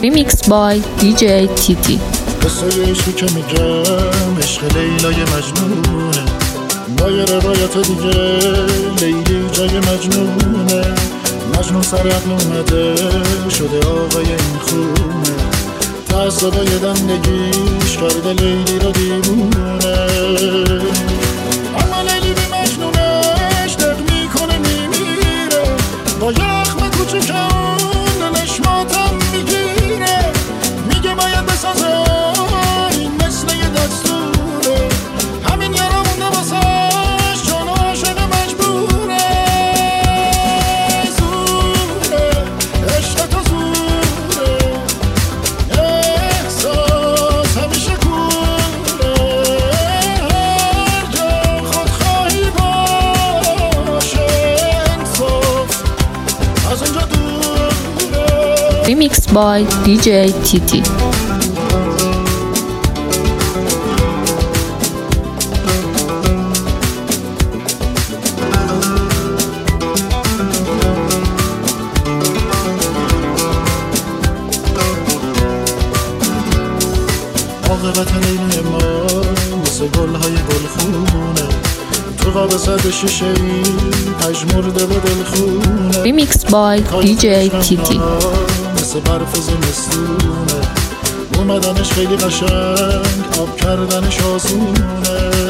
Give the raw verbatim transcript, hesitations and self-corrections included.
Remix by دی جی تی تی. قصه عشقی که میگم عشق لیلای مجنونه، با یه روایت دیگه لیلی جای مجنونه. مجنون سر عقل اومده شده آقای این خونه، تعصبای دندگیش کرده لیلی رو دیوونه. اما لیلی بی مجنونش دق میکنه میمیره، با یخم کوچکم دلش ماتم میگیره. میگه باید بسازه این مثل یه دستوره، همین یارا مونده واسش چون عاشق مجبوره. زوره عشق تو زوره، احساس همیشه کوره. هر جا خودخواهی باشه انصاف از اونجا دوره. Remix by دی جی تی تی. عاقبت لیلی ما مثل گل‌های گلخونه، تو قاب سد شیشه ای پژمرده به دلخونه. Remix by دی جی تی تی. مثل برف زمستونه، اومدنش خیلی قشنگ آب کردنش آسونه.